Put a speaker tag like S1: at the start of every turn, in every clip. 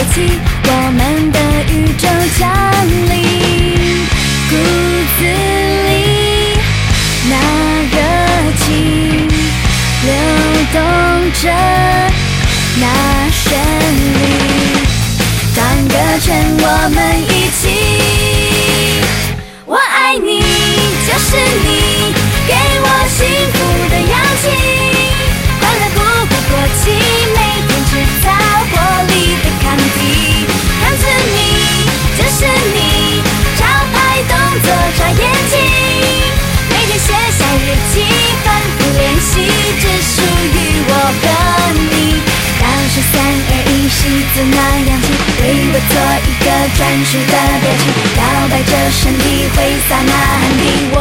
S1: 起我们的宇宙降临，骨子里那热情流动着那旋律，当歌圈我们一起，我爱你就是你给我幸福的氧气，快乐不会过期，每天制造活力的抗体，看着你就是你，招牌动作眨眼睛，每天写下日记反复练习，只属于我和你，倒数3、2、1，吸足那氧气，为我做一个专属的表情，摇摆着身体挥洒那汗滴，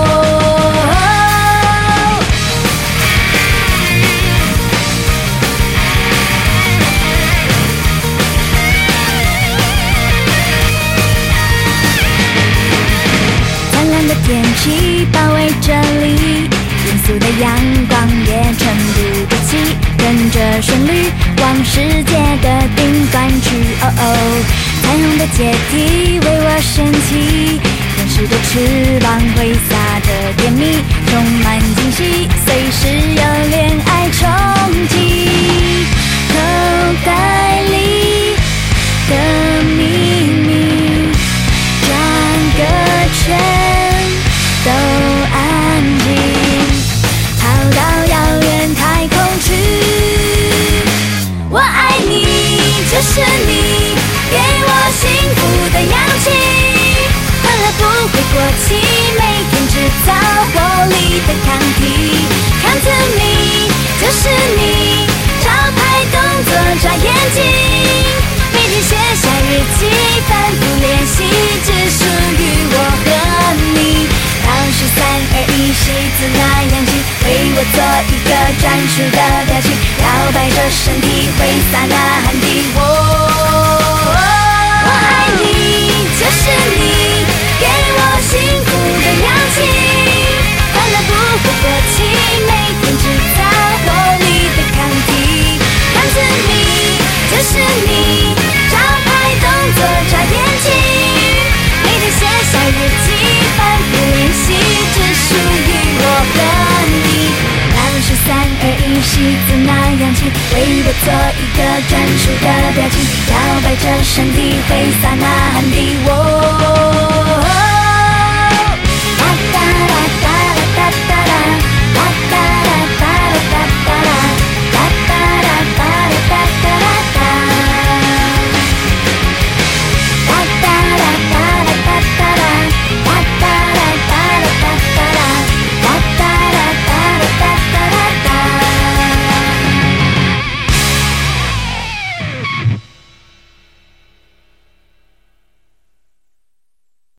S1: 灿烂的天气包围这里，严肃的阳光也撑不住气，跟着旋律往世界的顶端去，彩虹的阶梯为我升起，天使的翅膀挥洒着甜蜜，充满惊喜，随时有恋爱冲击，口袋里的秘密，转个圈都安静，跑到遥远太空去，我爱你就是你给我幸福的氧气，快乐不会过期，每天制造活力的抗体，看着你就是你，招牌动作眨眼睛，每天写下日记反复练习，只属于我和你，倒数3、2、1，吸足那氧气，为我做一个专属的表情，摇摆着身体挥洒那汗滴，我爱你就是你给我幸福的氧气，快乐不会过期，每天制造活力的抗体，看着你就是你，招牌动作眨眼睛，每天写下日记反复练习，只属于我和你，倒数3、2、1，吸足那氧气，为我做一个专属的表情，摇摆着身体挥洒那汗滴，